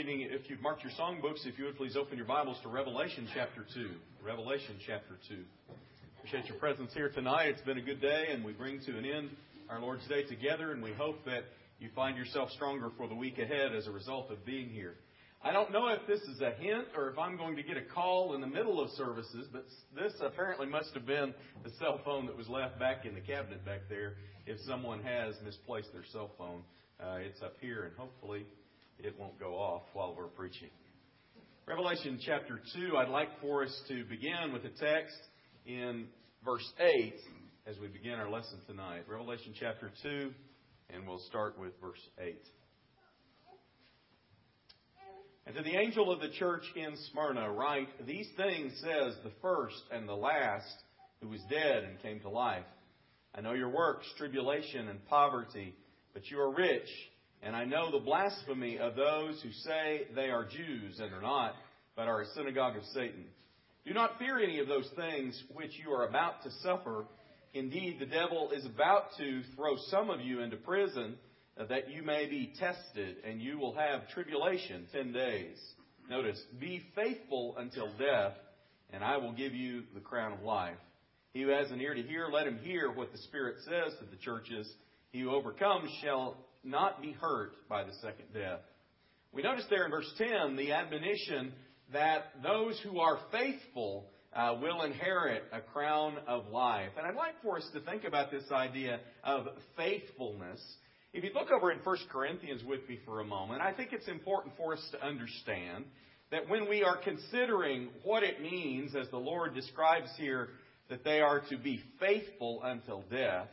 reading, if you've marked your songbooks, if you would please open your Bibles to Revelation chapter 2. Revelation chapter 2. Appreciate your presence here tonight. It's been a good day, and we bring to an end our Lord's Day together, and we hope that you find yourself stronger for the week ahead as a result of being here. I don't know if this is a hint or if I'm going to get a call in the middle of services, but this apparently must have been the cell phone that was left back in the cabinet back there if someone has misplaced their cell phone. It's up here, and hopefully it won't go off while we're preaching. Revelation chapter 2, I'd like for us to begin with a text in verse 8 as we begin our lesson tonight. Revelation chapter 2, and we'll start with verse 8. And to the angel of the church in Smyrna write, These things says the first and the last, who was dead and came to life. I know your works, tribulation and poverty, but you are rich. And I know the blasphemy of those who say they are Jews and are not, but are a synagogue of Satan. Do not fear any of those things which you are about to suffer. Indeed, the devil is about to throw some of you into prison, that you may be tested, and you will have tribulation 10 days. Notice, be faithful until death, and I will give you the crown of life. He who has an ear to hear, let him hear what the Spirit says to the churches. He who overcomes shall not be hurt by the second death. We notice there in verse 10 the admonition that those who are faithful will inherit a crown of life. And I'd like for us to think about this idea of faithfulness. If you look over in 1 Corinthians with me for a moment, I think it's important for us to understand that when we are considering what it means, as the Lord describes here, that they are to be faithful until death,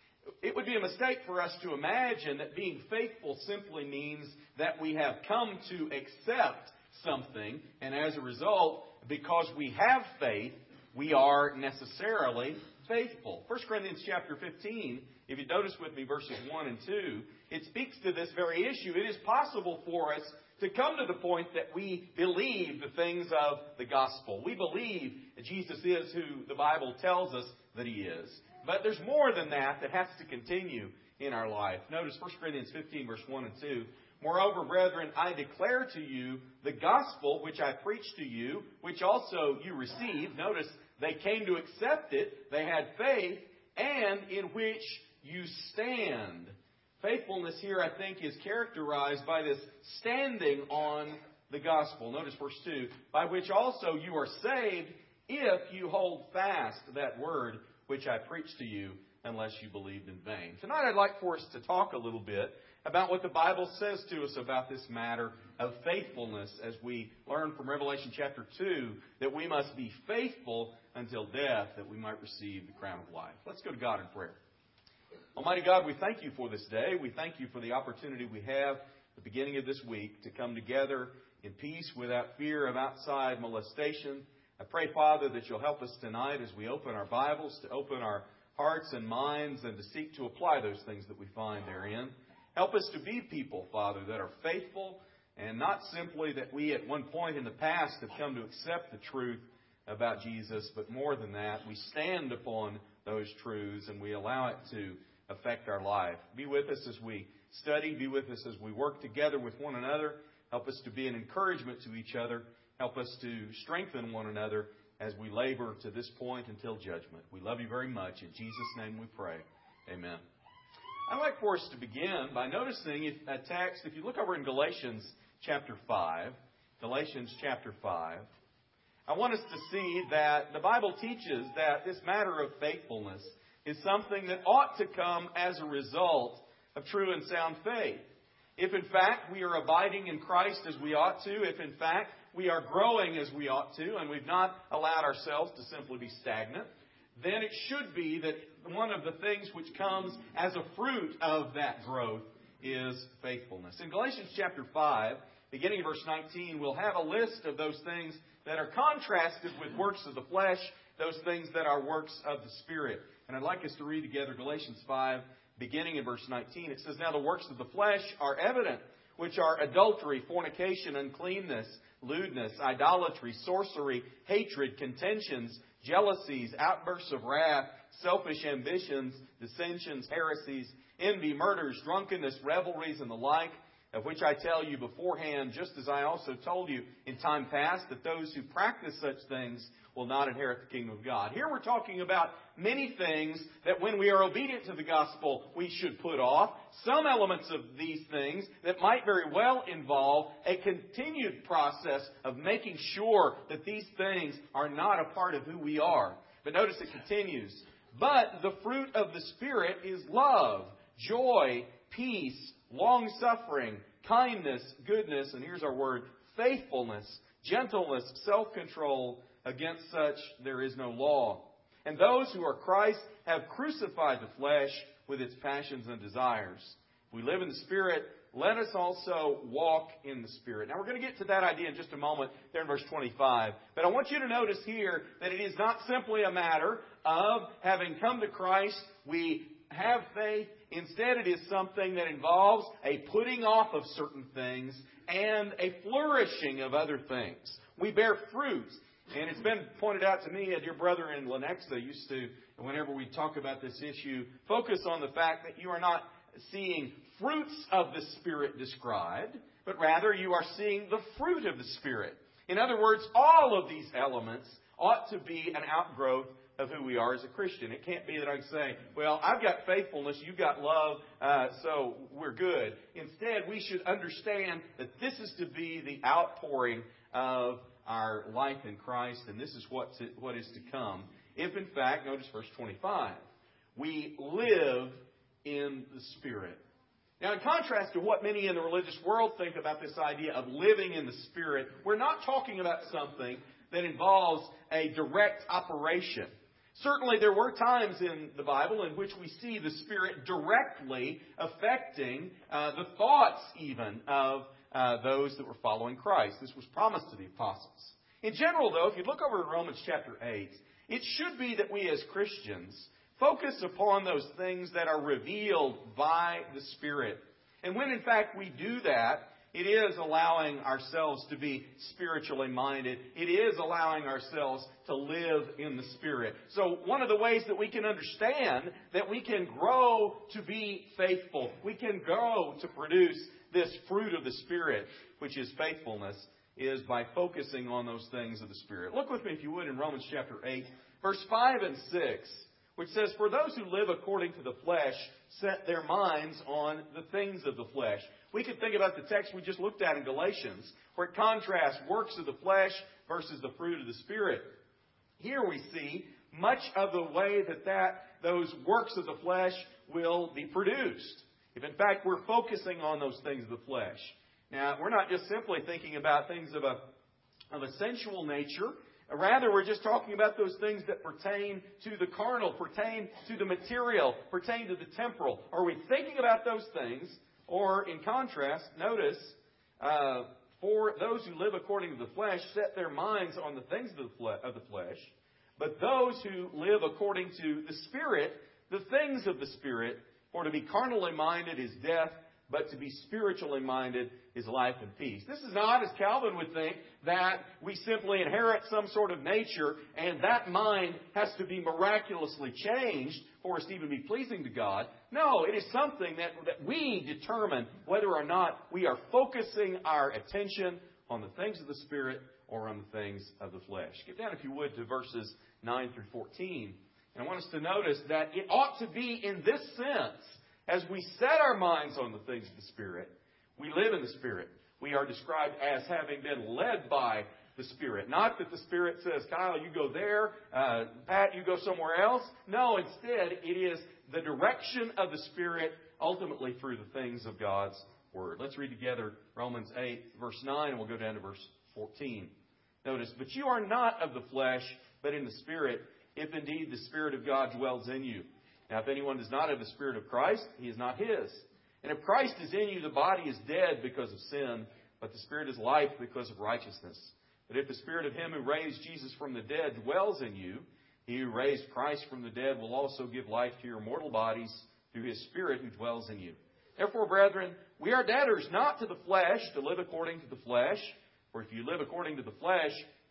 it would be a mistake for us to imagine that being faithful simply means that we have come to accept something, and as a result, because we have faith, we are necessarily faithful. 1 Corinthians chapter 15, if you notice with me verses 1 and 2, it speaks to this very issue. It is possible for us to come to the point that we believe the things of the gospel. We believe that Jesus is who the Bible tells us that He is. But there's more than that has to continue in our life. Notice 1 Corinthians 15, verse 1 and 2. Moreover, brethren, I declare to you the gospel which I preached to you, which also you received. Notice they came to accept it. They had faith, and in which you stand. Faithfulness here, I think, is characterized by this standing on the gospel. Notice verse 2. By which also you are saved if you hold fast that word which I preached to you, unless you believed in vain. Tonight I'd like for us to talk a little bit about what the Bible says to us about this matter of faithfulness, as we learn from Revelation chapter 2 that we must be faithful until death, that we might receive the crown of life. Let's go to God in prayer. Almighty God, we thank you for this day. We thank you for the opportunity we have at the beginning of this week to come together in peace without fear of outside molestation. I pray, Father, that you'll help us tonight as we open our Bibles, to open our hearts and minds and to seek to apply those things that we find therein. Help us to be people, Father, that are faithful, and not simply that we at one point in the past have come to accept the truth about Jesus, but more than that, we stand upon those truths and we allow it to affect our life. Be with us as we study. Be with us as we work together with one another. Help us to be an encouragement to each other. Help us to strengthen one another as we labor to this point until judgment. We love you very much. In Jesus' name we pray. Amen. I'd like for us to begin by noticing a text. If you look over in Galatians chapter 5, Galatians chapter 5, I want us to see that the Bible teaches that this matter of faithfulness is something that ought to come as a result of true and sound faith. If in fact we are abiding in Christ as we ought to, if in fact we are growing as we ought to, and we've not allowed ourselves to simply be stagnant, then it should be that one of the things which comes as a fruit of that growth is faithfulness. In Galatians chapter 5, beginning of verse 19, we'll have a list of those things that are contrasted with works of the flesh, those things that are works of the Spirit. And I'd like us to read together Galatians 5, beginning in verse 19. It says, Now the works of the flesh are evident, which are adultery, fornication, uncleanness, lewdness, idolatry, sorcery, hatred, contentions, jealousies, outbursts of wrath, selfish ambitions, dissensions, heresies, envy, murders, drunkenness, revelries, and the like. of which I tell you beforehand, just as I also told you in time past, that those who practice such things will not inherit the kingdom of God. Here we're talking about many things that when we are obedient to the gospel, we should put off. Some elements of these things that might very well involve a continued process of making sure that these things are not a part of who we are. But notice it continues. But the fruit of the Spirit is love, joy, peace, long-suffering, kindness, goodness, and here's our word, faithfulness, gentleness, self-control. Against such there is no law. And those who are Christ have crucified the flesh with its passions and desires. If we live in the Spirit, let us also walk in the Spirit. Now we're going to get to that idea in just a moment there in verse 25. But I want you to notice here that it is not simply a matter of having come to Christ, we have faith. Instead, it is something that involves a putting off of certain things and a flourishing of other things. We bear fruit. And it's been pointed out to me, a dear brother in Lenexa used to, whenever we talk about this issue, focus on the fact that you are not seeing fruits of the Spirit described, but rather you are seeing the fruit of the Spirit. In other words, all of these elements ought to be an outgrowth of who we are as a Christian. It can't be that I can say, well, I've got faithfulness, you've got love, so we're good. Instead, we should understand that this is to be the outpouring of our life in Christ, and this is what is to come. If, in fact, notice verse 25, we live in the Spirit. Now, in contrast to what many in the religious world think about this idea of living in the Spirit, we're not talking about something that involves a direct operation. Certainly, there were times in the Bible in which we see the Spirit directly affecting the thoughts even of those that were following Christ. This was promised to the apostles. In general, though, if you look over in Romans chapter 8, it should be that we as Christians focus upon those things that are revealed by the Spirit. And when, in fact, we do that, it is allowing ourselves to be spiritually minded. It is allowing ourselves to live in the Spirit. So one of the ways that we can understand that we can grow to be faithful, we can grow to produce this fruit of the Spirit, which is faithfulness, is by focusing on those things of the Spirit. Look with me, if you would, in Romans chapter 8, verse 5 and 6, which says, "For those who live according to the flesh set their minds on the things of the flesh." We could think about the text we just looked at in Galatians, where it contrasts works of the flesh versus the fruit of the Spirit. Here we see much of the way that those works of the flesh will be produced. If in fact we're focusing on those things of the flesh. Now, we're not just simply thinking about things of a sensual nature. Rather, we're just talking about those things that pertain to the carnal, pertain to the material, pertain to the temporal. Are we thinking about those things? Or, in contrast, notice, for those who live according to the flesh set their minds on the things of the flesh. But those who live according to the Spirit, the things of the Spirit, for to be carnally minded is death, but to be spiritually minded is life and peace. This is not, as Calvin would think, that we simply inherit some sort of nature and that mind has to be miraculously changed for us to even be pleasing to God. No, it is something that we determine whether or not we are focusing our attention on the things of the Spirit or on the things of the flesh. Get down, if you would, to verses 9 through 14. And I want us to notice that it ought to be in this sense, as we set our minds on the things of the Spirit, we live in the Spirit. We are described as having been led by the Spirit. Not that the Spirit says, Kyle, you go there, Pat, you go somewhere else. No, instead, it is the direction of the Spirit ultimately through the things of God's Word. Let's read together Romans 8, verse 9, and we'll go down to verse 14. Notice, "But you are not of the flesh, but in the Spirit, if indeed the Spirit of God dwells in you. Now, if anyone does not have the Spirit of Christ, he is not his. And if Christ is in you, the body is dead because of sin, but the Spirit is life because of righteousness. But if the Spirit of Him who raised Jesus from the dead dwells in you, He who raised Christ from the dead will also give life to your mortal bodies through His Spirit who dwells in you. Therefore, brethren, we are debtors not to the flesh to live according to the flesh. For if you live according to the flesh,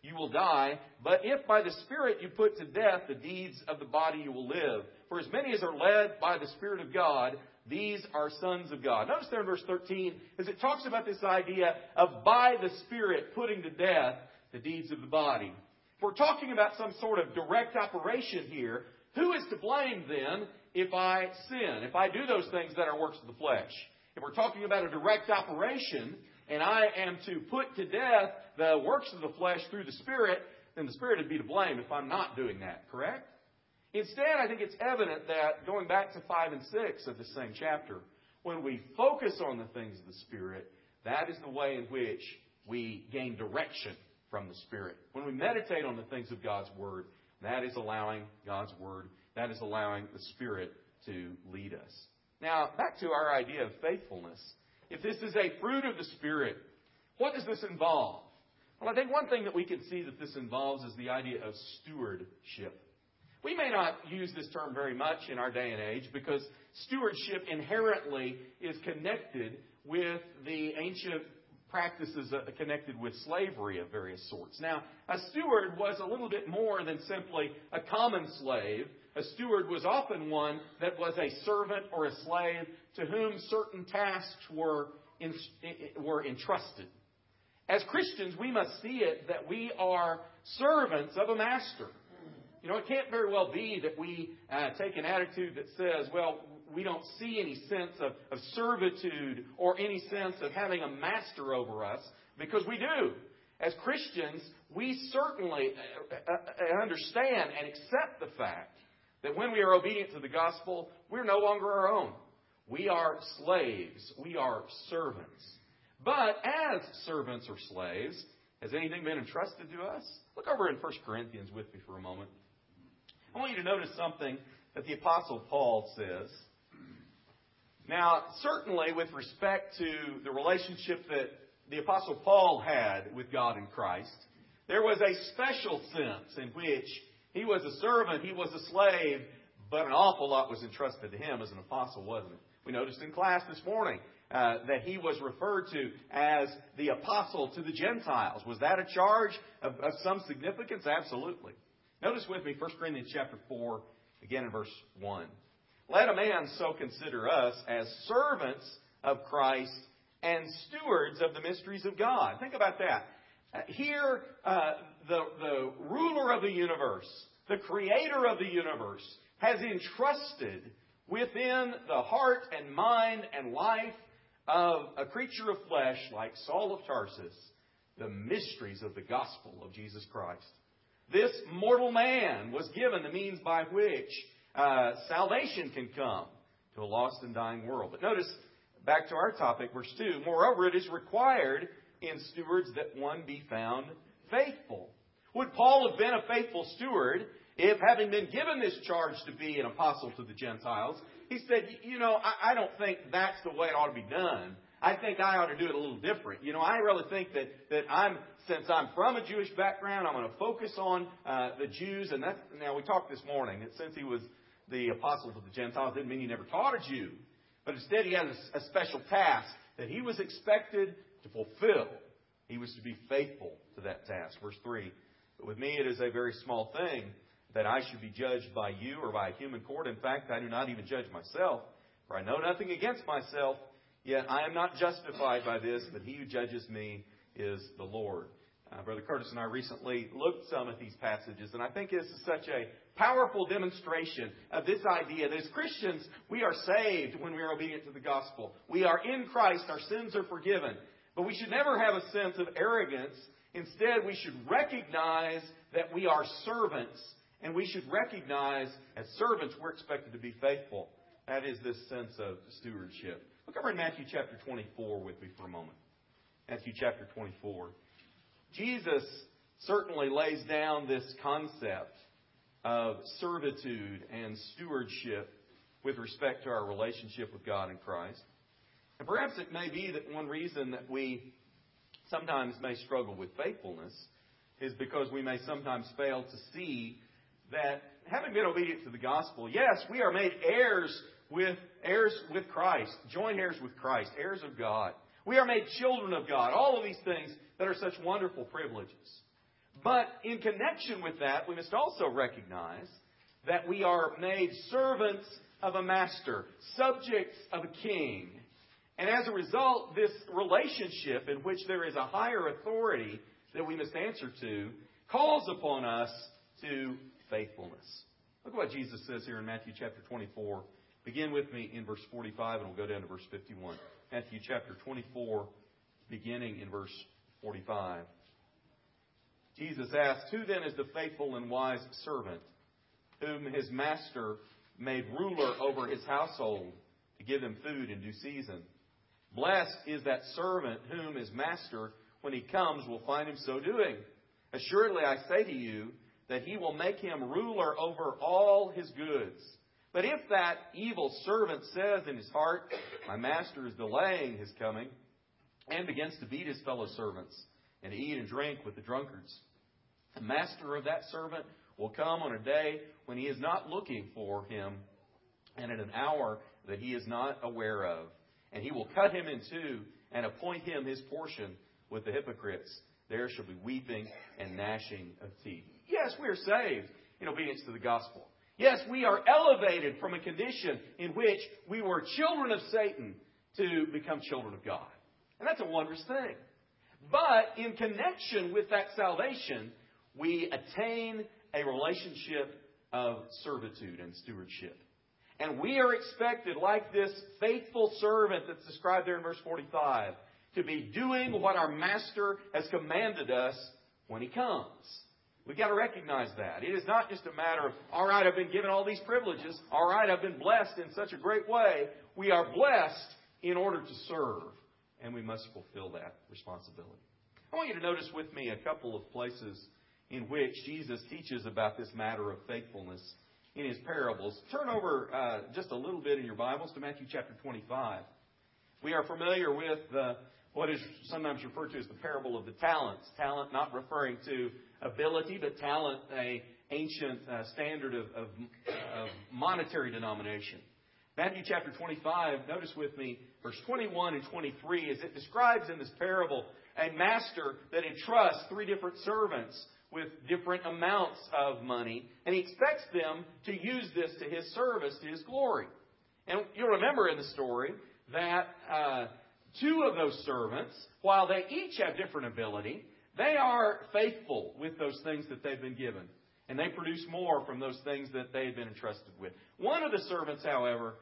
you will die. But if by the Spirit you put to death the deeds of the body, you will live. For as many as are led by the Spirit of God, these are sons of God. Notice there in verse 13, as it talks about this idea of by the Spirit putting to death the deeds of the body. If we're talking about some sort of direct operation here, who is to blame then if I sin, if I do those things that are works of the flesh? If we're talking about a direct operation, and I am to put to death the works of the flesh through the Spirit, then the Spirit would be to blame if I'm not doing that, correct? Instead, I think it's evident that, going back to 5 and 6 of the same chapter, when we focus on the things of the Spirit, that is the way in which we gain direction from the Spirit. When we meditate on the things of God's Word, that is allowing God's Word, that is allowing the Spirit to lead us. Now, back to our idea of faithfulness. If this is a fruit of the Spirit, what does this involve? Well, I think one thing that we can see that this involves is the idea of stewardship. We may not use this term very much in our day and age because stewardship inherently is connected with the ancient practices connected with slavery of various sorts. Now, a steward was a little bit more than simply a common slave. A steward was often one that was a servant or a slave to whom certain tasks were entrusted. As Christians, we must see it that we are servants of a master. You know, it can't very well be that we take an attitude that says, well, we don't see any sense of servitude or any sense of having a master over us, because we do. As Christians, we certainly understand and accept the fact that when we are obedient to the gospel, we're no longer our own. We are slaves. We are servants. But as servants or slaves, has anything been entrusted to us? Look over in 1 Corinthians with me for a moment. I want you to notice something that the Apostle Paul says. Now, certainly with respect to the relationship that the Apostle Paul had with God in Christ, there was a special sense in which he was a servant, he was a slave, but an awful lot was entrusted to him as an apostle, wasn't it? We noticed in class this morning that he was referred to as the apostle to the Gentiles. Was that a charge of some significance? Absolutely. Notice with me 1 Corinthians chapter 4, again in verse 1. Let a man so consider us as servants of Christ and stewards of the mysteries of God. Think about that. Here, the ruler of the universe, the creator of the universe, has entrusted within the heart and mind and life of a creature of flesh like Saul of Tarsus the mysteries of the gospel of Jesus Christ. This mortal man was given the means by which salvation can come to a lost and dying world. But notice, back to our topic, verse 2, moreover, it is required in stewards that one be found faithful. Would Paul have been a faithful steward if, having been given this charge to be an apostle to the Gentiles, he said, I don't think that's the way it ought to be done. I think I ought to do it a little different. I really think that since I'm from a Jewish background, I'm going to focus on the Jews. And now we talked this morning that since he was the apostle to the Gentiles, didn't mean he never taught a Jew. But instead he had a special task that he was expected to fulfill. He was to be faithful to that task. Verse 3, but with me it is a very small thing that I should be judged by you or by a human court. In fact, I do not even judge myself, for I know nothing against myself, yet I am not justified by this, but he who judges me is the Lord. Brother Curtis and I recently looked some at these passages, and I think this is such a powerful demonstration of this idea that as Christians, we are saved when we are obedient to the gospel. We are in Christ. Our sins are forgiven. But we should never have a sense of arrogance. Instead, we should recognize that we are servants, and we should recognize as servants we're expected to be faithful. That is this sense of stewardship. Look over in Matthew chapter 24 with me for a moment. Matthew chapter 24. Jesus certainly lays down this concept of servitude and stewardship with respect to our relationship with God in Christ. And perhaps it may be that one reason that we sometimes may struggle with faithfulness is because we may sometimes fail to see that having been obedient to the gospel, yes, we are made heirs with Christ, joint heirs with Christ, heirs of God. We are made children of God, all of these things that are such wonderful privileges. But in connection with that, we must also recognize that we are made servants of a master, subjects of a king. And as a result, this relationship in which there is a higher authority that we must answer to calls upon us to faithfulness. Look at what Jesus says here in Matthew chapter 24. Begin with me in verse 45 and we'll go down to verse 51. Matthew chapter 24, beginning in verse 45. Jesus asks, "Who then is the faithful and wise servant, whom his master made ruler over his household to give him food in due season? Blessed is that servant whom his master, when he comes, will find him so doing. Assuredly, I say to you that he will make him ruler over all his goods. But if that evil servant says in his heart, 'My master is delaying his coming,' and begins to beat his fellow servants and to eat and drink with the drunkards, the master of that servant will come on a day when he is not looking for him, and at an hour that he is not aware of. And he will cut him in two and appoint him his portion with the hypocrites. There shall be weeping and gnashing of teeth." Yes, we are saved in obedience to the gospel. Yes, we are elevated from a condition in which we were children of Satan to become children of God. And that's a wondrous thing. But in connection with that salvation, we attain a relationship of servitude and stewardship. And we are expected, like this faithful servant that's described there in verse 45, to be doing what our master has commanded us when he comes. We've got to recognize that. It is not just a matter of, all right, I've been given all these privileges. All right, I've been blessed in such a great way. We are blessed in order to serve, and we must fulfill that responsibility. I want you to notice with me a couple of places in which Jesus teaches about this matter of faithfulness in his parables. Turn over just a little bit in your Bibles to Matthew chapter 25. We are familiar with what is sometimes referred to as the parable of the talents. Talent not referring to ability, but talent, an ancient standard of monetary denomination. Matthew chapter 25, notice with me verse 21 and 23, as it describes in this parable a master that entrusts three different servants with different amounts of money, and he expects them to use this to his service, to his glory. And you'll remember in the story that two of those servants, while they each have different ability, they are faithful with those things that they've been given. And they produce more from those things that they have been entrusted with. One of the servants, however,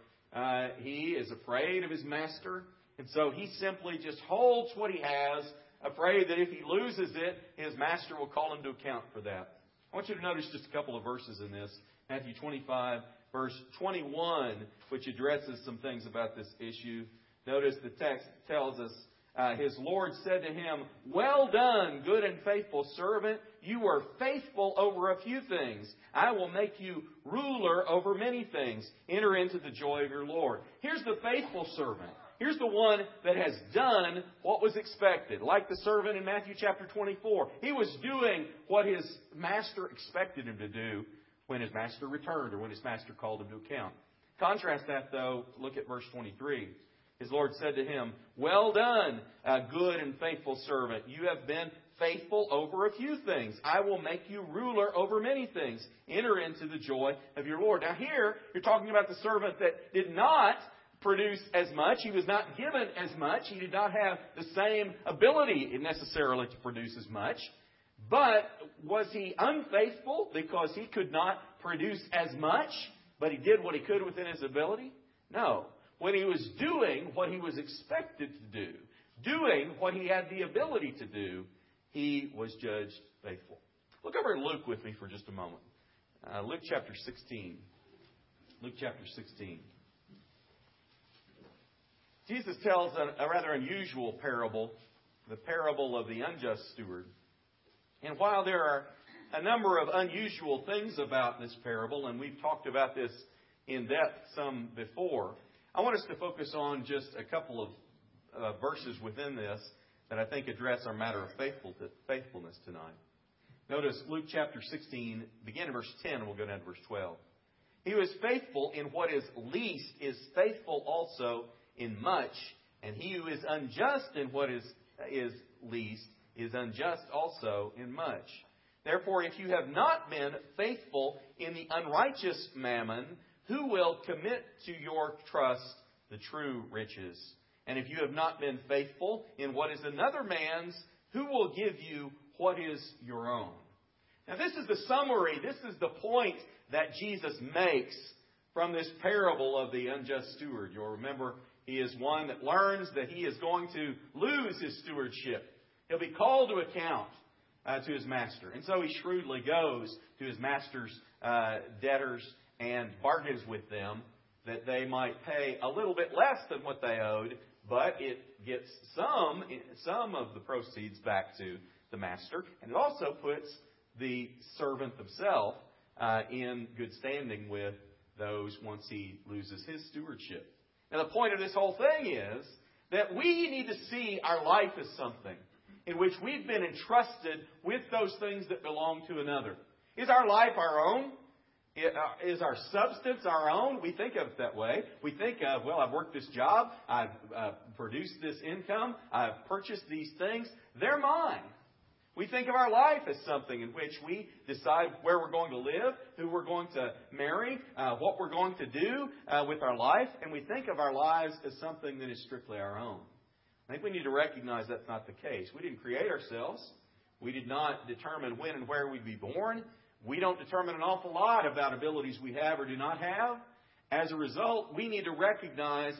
he is afraid of his master, and so he simply just holds what he has, afraid that if he loses it, his master will call him to account for that. I want you to notice just a couple of verses in this. Matthew 25, verse 21, which addresses some things about this issue. Notice the text tells us, his Lord said to him, "Well done, good and faithful servant. You were faithful over a few things. I will make you ruler over many things. Enter into the joy of your Lord." Here's the faithful servant. Here's the one that has done what was expected. Like the servant in Matthew chapter 24. He was doing what his master expected him to do when his master returned or when his master called him to account. Contrast that, though. Look at verse 23. His Lord said to him, "Well done, good and faithful servant. You have been faithful over a few things. I will make you ruler over many things. Enter into the joy of your Lord." Now here, you're talking about the servant that did not produce as much. He was not given as much. He did not have the same ability necessarily to produce as much. But was he unfaithful because he could not produce as much, but he did what he could within his ability? No. When he was doing what he was expected to do, doing what he had the ability to do, he was judged faithful. Look over at Luke with me for just a moment. Luke chapter 16. Luke chapter 16. Jesus tells a rather unusual parable, the parable of the unjust steward. And while there are a number of unusual things about this parable, and we've talked about this in depth some before, I want us to focus on just a couple of verses within this that I think address our matter of faithfulness tonight. Notice Luke chapter 16, begin in verse 10, and we'll go down to verse 12. "He who is faithful in what is least is faithful also in much, and he who is unjust in what is least is unjust also in much. Therefore, if you have not been faithful in the unrighteous mammon, who will commit to your trust the true riches? And if you have not been faithful in what is another man's, who will give you what is your own? Now, this is the summary. This is the point that Jesus makes from this parable of the unjust steward. You'll remember he is one that learns that he is going to lose his stewardship. He'll be called to account to his master. And so he shrewdly goes to his master's debtors and bargains with them that they might pay a little bit less than what they owed, but it gets some of the proceeds back to the master. And it also puts the servant himself in good standing with those once he loses his stewardship. Now, the point of this whole thing is that we need to see our life as something in which we've been entrusted with those things that belong to another. Is our life our own? Is our substance our own? We think of it that way. We think of, well, I've worked this job, I've produced this income, I've purchased these things. They're mine. We think of our life as something in which we decide where we're going to live, who we're going to marry, what we're going to do with our life. And we think of our lives as something that is strictly our own. I think we need to recognize that's not the case. We didn't create ourselves. We did not determine when and where we'd be born. We don't determine an awful lot about abilities we have or do not have. As a result, we need to recognize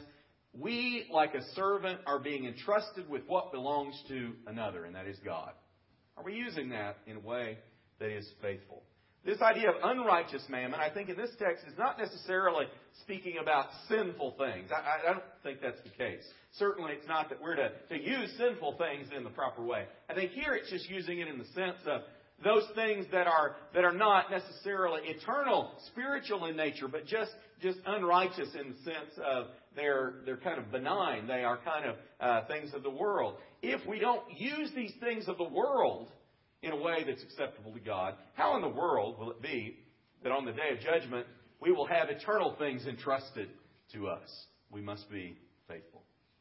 we, like a servant, are being entrusted with what belongs to another, and that is God. Are we using that in a way that is faithful? This idea of unrighteous mammon, I think in this text, is not necessarily speaking about sinful things. I don't think that's the case. Certainly it's not that we're to use sinful things in the proper way. I think here it's just using it in the sense of those things that are not necessarily eternal, spiritual in nature, but just unrighteous in the sense of they're kind of benign. They are kind of things of the world. If we don't use these things of the world in a way that's acceptable to God, how in the world will it be that on the day of judgment we will have eternal things entrusted to us? We must be faithful.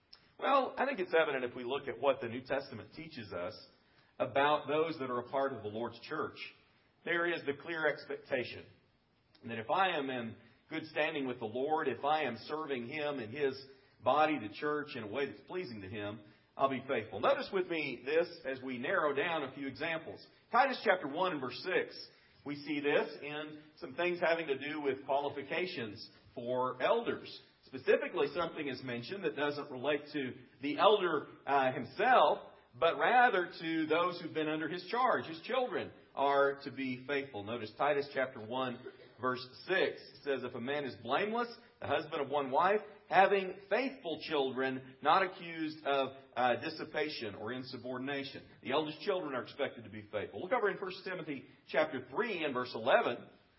Well, I think it's evident if we look at what the New Testament teaches us about those that are a part of the Lord's church. There is the clear expectation that if I am in good standing with the Lord, if I am serving Him in His body, the church, in a way that's pleasing to Him, I'll be faithful. Notice with me this as we narrow down a few examples. Titus chapter 1 and verse 6. We see this in some things having to do with qualifications for elders. Specifically, something is mentioned that doesn't relate to the elder himself, but rather to those who've been under his charge. His children are to be faithful. Notice Titus chapter 1, verse 6 says, if a man is blameless, the husband of one wife, having faithful children, not accused of dissipation or insubordination. The eldest children are expected to be faithful. Look over in 1 Timothy chapter 3 and verse 11.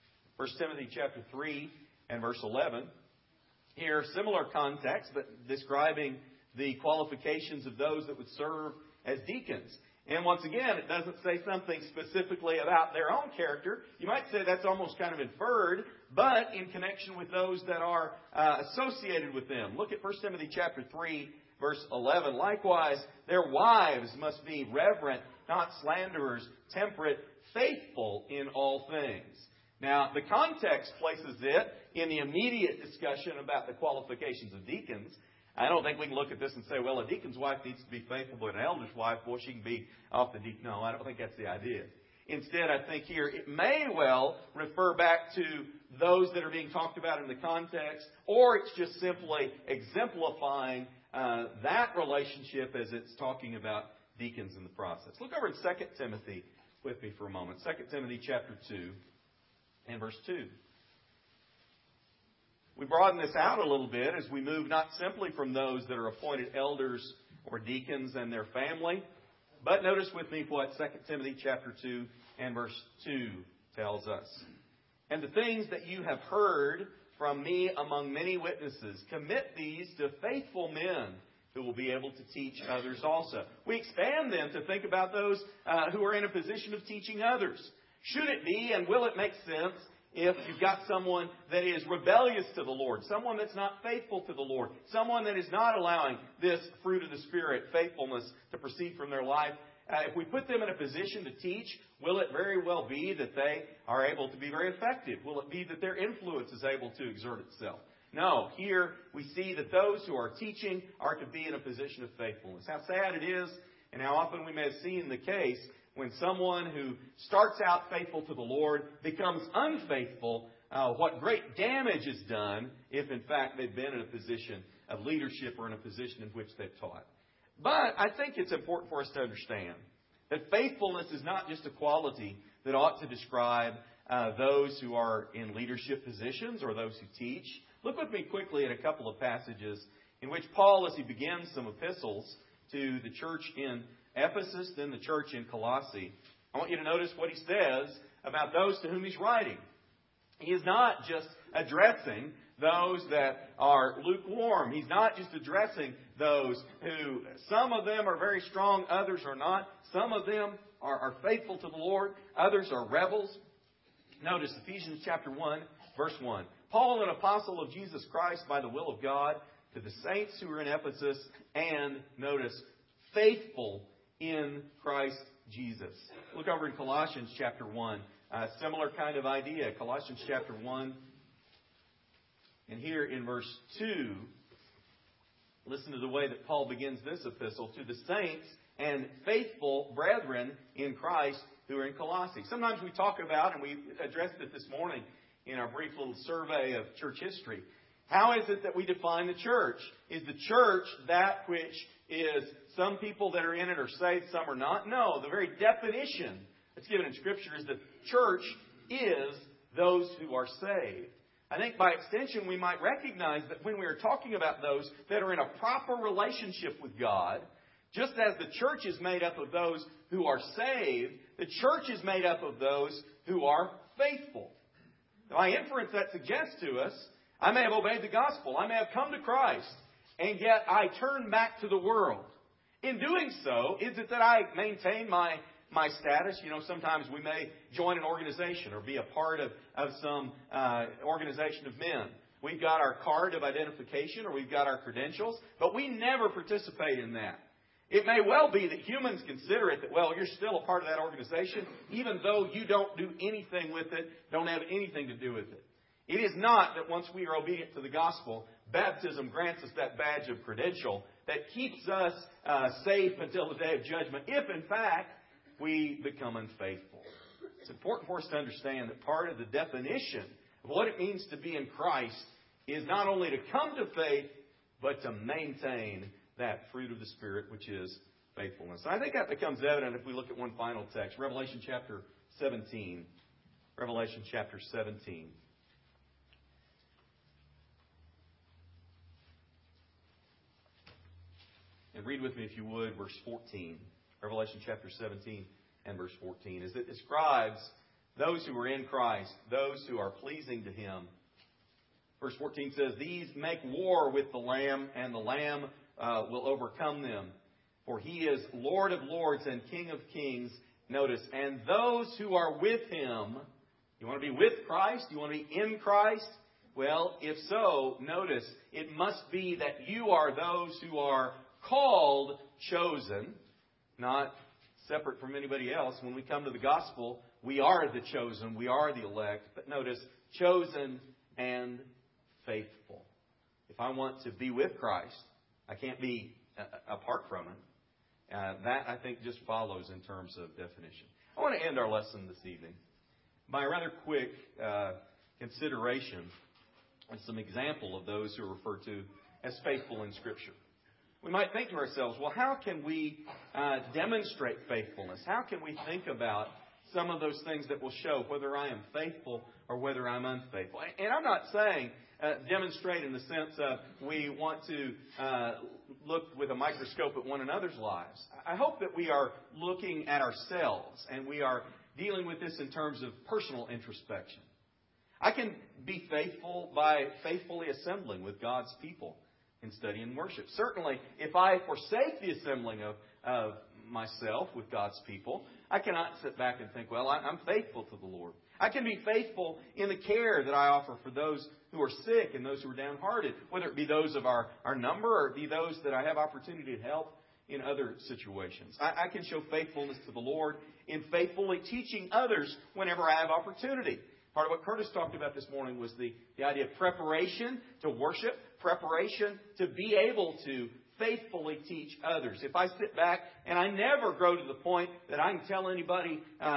1 Timothy chapter 3 and verse 11. Here, similar context, but describing the qualifications of those that would serve as deacons. And once again, it doesn't say something specifically about their own character. You might say that's almost kind of inferred, but in connection with those that are associated with them. Look at 1 Timothy chapter 3, verse 11. Likewise, their wives must be reverent, not slanderers, temperate, faithful in all things. Now, the context places it in the immediate discussion about the qualifications of deacons. I don't think we can look at this and say, well, a deacon's wife needs to be faithful, but an elder's wife, well, she can be off the deacon. No, I don't think that's the idea. Instead, I think here it may well refer back to those that are being talked about in the context, or it's just simply exemplifying that relationship as it's talking about deacons in the process. Look over in 2 Timothy with me for a moment. 2 Timothy chapter 2 and verse 2. We broaden this out a little bit as we move not simply from those that are appointed elders or deacons and their family, but notice with me what 2 Timothy chapter 2 and verse 2 tells us. And the things that you have heard from me among many witnesses, commit these to faithful men who will be able to teach others also. We expand then to think about those who are in a position of teaching others. Should it be and will it make sense if you've got someone that is rebellious to the Lord, someone that's not faithful to the Lord, someone that is not allowing this fruit of the Spirit, faithfulness, to proceed from their life? if we put them in a position to teach, will it very well be that they are able to be very effective? Will it be that their influence is able to exert itself? No. Here we see that those who are teaching are to be in a position of faithfulness. How sad it is, and how often we may have seen the case when someone who starts out faithful to the Lord becomes unfaithful, what great damage is done if, in fact, they've been in a position of leadership or in a position in which they've taught. But I think it's important for us to understand that faithfulness is not just a quality that ought to describe those who are in leadership positions or those who teach. Look with me quickly at a couple of passages in which Paul, as he begins some epistles to the church in Ephesus, then the church in Colossae, I want you to notice what he says about those to whom he's writing. He is not just addressing those that are lukewarm. He's not just addressing those who, some of them are very strong, others are not. Some of them are faithful to the Lord, others are rebels. Notice Ephesians chapter 1, verse 1. Paul, an apostle of Jesus Christ by the will of God, to the saints who are in Ephesus, and, notice, faithful in Christ Jesus. Look over in Colossians chapter 1. A similar kind of idea. Colossians chapter 1. And here in verse 2, listen to the way that Paul begins this epistle. To the saints and faithful brethren in Christ who are in Colossae. Sometimes we talk about, and we addressed it this morning in our brief little survey of church history, how is it that we define the church? Is the church that which is some people that are in it are saved, some are not? No, the very definition that's given in Scripture is that church is those who are saved. I think by extension we might recognize that when we are talking about those that are in a proper relationship with God, just as the church is made up of those who are saved, the church is made up of those who are faithful. By inference, that suggests to us, I may have obeyed the gospel, I may have come to Christ, and yet I turn back to the world. In doing so, is it that I maintain my status? You know, sometimes we may join an organization or be a part of some organization of men. We've got our card of identification or we've got our credentials, but we never participate in that. It may well be that humans consider it that, well, you're still a part of that organization, even though you don't do anything with it, don't have anything to do with it. It is not that once we are obedient to the gospel, baptism grants us that badge of credential that keeps us safe until the day of judgment, if in fact we become unfaithful. It's important for us to understand that part of the definition of what it means to be in Christ is not only to come to faith, but to maintain that fruit of the Spirit, which is faithfulness. And I think that becomes evident if we look at one final text, Revelation chapter 17. Revelation chapter 17. And read with me, if you would, verse 14. Revelation chapter 17 and verse 14. As it describes those who are in Christ, those who are pleasing to Him. Verse 14 says, these make war with the Lamb, and the Lamb will overcome them. For He is Lord of lords and King of kings. Notice, and those who are with Him. You want to be with Christ? You want to be in Christ? Well, if so, notice, it must be that you are those who are called, chosen, not separate from anybody else. When we come to the gospel, we are the chosen, we are the elect. But notice, chosen and faithful. If I want to be with Christ, I can't be apart from Him. That, I think, just follows in terms of definition. I want to end our lesson this evening by a rather quick consideration of some example of those who are referred to as faithful in Scripture. We might think to ourselves, well, how can we demonstrate faithfulness? How can we think about some of those things that will show whether I am faithful or whether I'm unfaithful? And I'm not saying demonstrate in the sense of we want to look with a microscope at one another's lives. I hope that we are looking at ourselves and we are dealing with this in terms of personal introspection. I can be faithful by faithfully assembling with God's people in study and worship. Certainly, if I forsake the assembling of myself with God's people, I cannot sit back and think, well, I'm faithful to the Lord. I can be faithful in the care that I offer for those who are sick and those who are downhearted, whether it be those of our number or it be those that I have opportunity to help in other situations. I can show faithfulness to the Lord in faithfully teaching others whenever I have opportunity. Part of what Curtis talked about this morning was the idea of preparation to worship, preparation to be able to faithfully teach others. If I sit back and I never grow to the point that I can tell anybody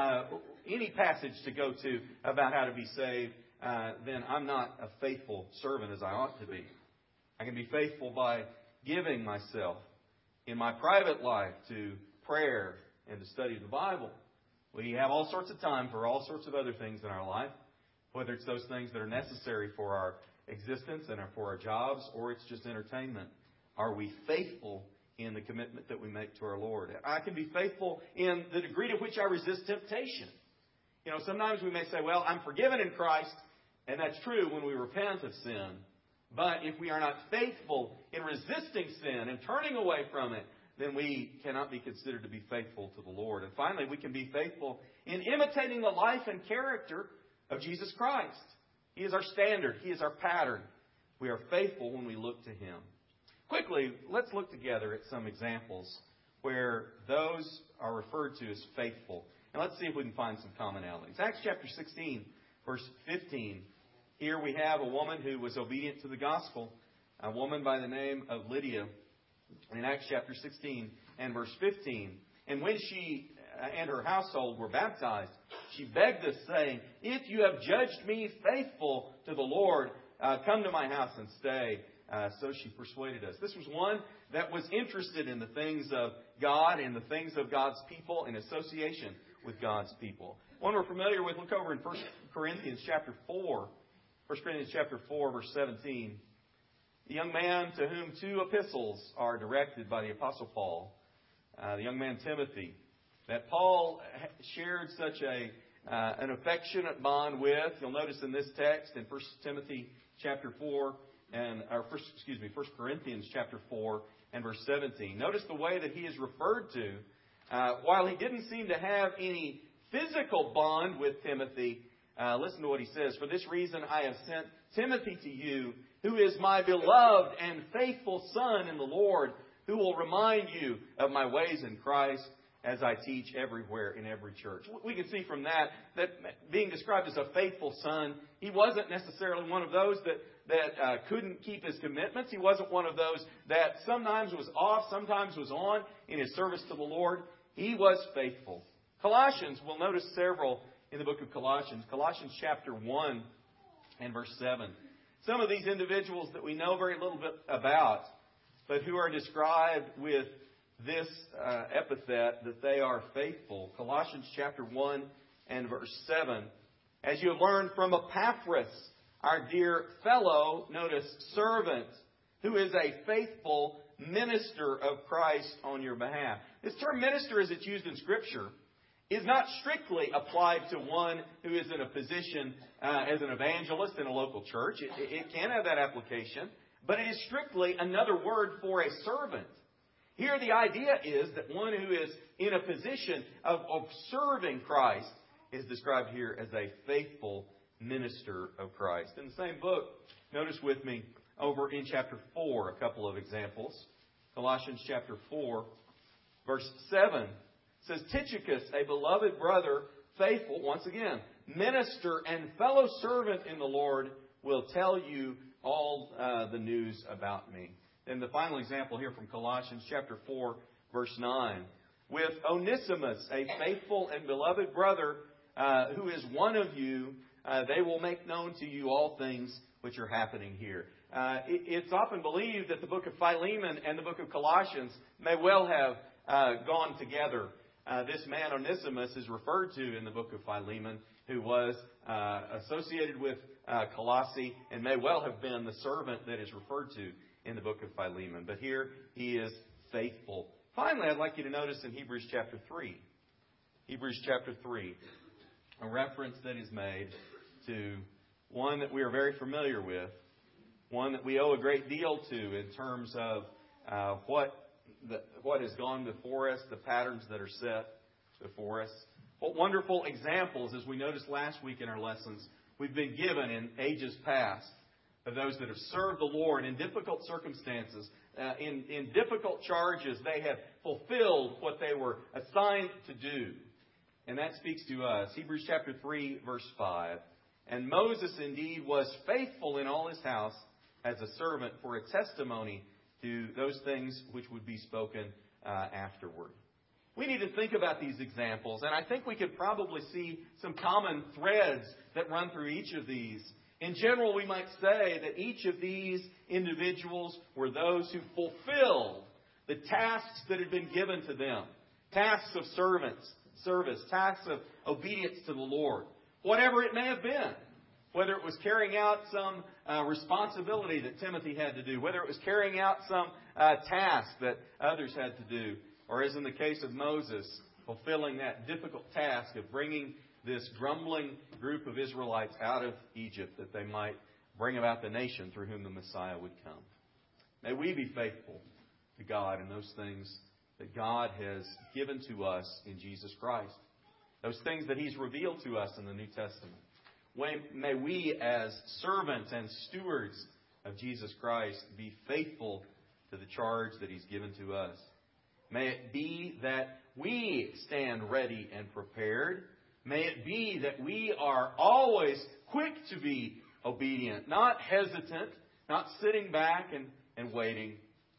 any passage to go to about how to be saved, then I'm not a faithful servant as I ought to be. I can be faithful by giving myself in my private life to prayer and to study the Bible. We have all sorts of time for all sorts of other things in our life, whether it's those things that are necessary for our existence and for our jobs, or it's just entertainment. Are we faithful in the commitment that we make to our Lord? I can be faithful in the degree to which I resist temptation. You know, sometimes we may say, well, I'm forgiven in Christ, and that's true when we repent of sin. But if we are not faithful in resisting sin and turning away from it, then we cannot be considered to be faithful to the Lord. And finally, we can be faithful in imitating the life and character of Jesus Christ. He is our standard. He is our pattern. We are faithful when we look to Him. Quickly, let's look together at some examples where those are referred to as faithful. And let's see if we can find some commonalities. Acts chapter 16, verse 15. Here we have a woman who was obedient to the gospel, a woman by the name of Lydia. In Acts chapter 16 and verse 15. And when she and her household were baptized, she begged us, saying, "If you have judged me faithful to the Lord, come to my house and stay." So she persuaded us. This was one that was interested in the things of God and the things of God's people in association with God's people. One we're familiar with, look over in 1 Corinthians chapter 4. 1 Corinthians chapter 4, verse 17. The young man to whom 2 epistles are directed by the Apostle Paul, the young man Timothy, that Paul shared such an affectionate bond with. You'll notice in this text in 1 Timothy chapter 4 1 Corinthians chapter 4 and verse 17. Notice the way that he is referred to. While he didn't seem to have any physical bond with Timothy, listen to what he says. "For this reason I have sent Timothy to you, who is my beloved and faithful son in the Lord, who will remind you of my ways in Christ as I teach everywhere in every church." We can see from that being described as a faithful son, he wasn't necessarily one of those that couldn't keep his commitments. He wasn't one of those that sometimes was off, sometimes was on in his service to the Lord. He was faithful. Colossians, we'll notice several in the book of Colossians. Colossians chapter 1 and verse 7. Some of these individuals that we know very little bit about, but who are described with this epithet that they are faithful. Colossians chapter 1 and verse 7. "As you have learned from Epaphras, our dear fellow," notice, "servant, who is a faithful minister of Christ on your behalf." This term minister, as it's used in Scripture, is not strictly applied to one who is in a position as an evangelist in a local church. It can have that application, but it is strictly another word for a servant. Here the idea is that one who is in a position of serving Christ is described here as a faithful minister of Christ. In the same book, notice with me over in chapter 4 a couple of examples. Colossians chapter 4, verse 7 says, "Tychicus, a beloved brother, faithful," once again, "minister and fellow servant in the Lord, will tell you all the news about me." And the final example here from Colossians chapter 4, verse 9. "With Onesimus, a faithful and beloved brother, who is one of you, they will make known to you all things which are happening here." It's often believed that the book of Philemon and the book of Colossians may well have gone together. This man Onesimus is referred to in the book of Philemon, who was associated with Colossae and may well have been the servant that is referred to in the book of Philemon. But here he is faithful. Finally, I'd like you to notice in Hebrews chapter 3. Hebrews chapter 3. A reference that is made to one that we are very familiar with. One that we owe a great deal to in terms of what has gone before us, the patterns that are set before us. What wonderful examples, as we noticed last week in our lessons, we've been given in ages past of those that have served the Lord in difficult circumstances, in difficult charges. They have fulfilled what they were assigned to do. And that speaks to us. Hebrews chapter 3, verse 5. And Moses indeed was faithful in all his house as a servant for a testimony to those things which would be spoken afterward. We need to think about these examples, and I think we could probably see some common threads that run through each of these. In general, we might say that each of these individuals were those who fulfilled the tasks that had been given to them. Tasks of service, tasks of obedience to the Lord. Whatever it may have been. Whether it was carrying out some responsibility that Timothy had to do. Whether it was carrying out some task that others had to do. Or as in the case of Moses, fulfilling that difficult task of bringing this grumbling group of Israelites out of Egypt, that they might bring about the nation through whom the Messiah would come. May we be faithful to God in those things that God has given to us in Jesus Christ. Those things that He's revealed to us in the New Testament. May we as servants and stewards of Jesus Christ be faithful to the charge that He's given to us. May it be that we stand ready and prepared. May it be that we are always quick to be obedient, not hesitant, not sitting back and waiting.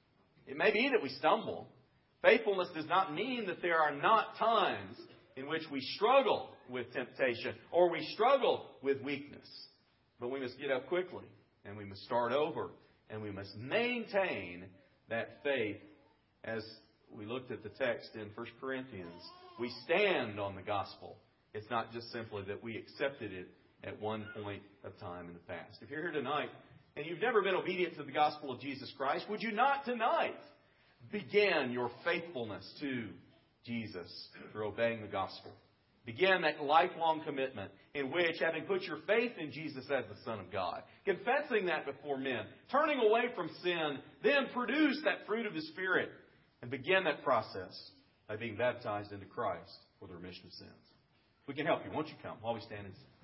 It may be that we stumble. Faithfulness does not mean that there are not times in which we struggle with temptation or we struggle with weakness. But we must get up quickly and we must start over and we must maintain that faith. As we looked at the text in 1 Corinthians, we stand on the gospel. It's not just simply that we accepted it at one point of time in the past. If you're here tonight and you've never been obedient to the gospel of Jesus Christ, would you not tonight begin your faithfulness to Jesus through obeying the gospel? Begin that lifelong commitment in which, having put your faith in Jesus as the Son of God, confessing that before men, turning away from sin, then produce that fruit of the Spirit and begin that process by being baptized into Christ for the remission of sins. We can help you. Won't you come while we stand and sing?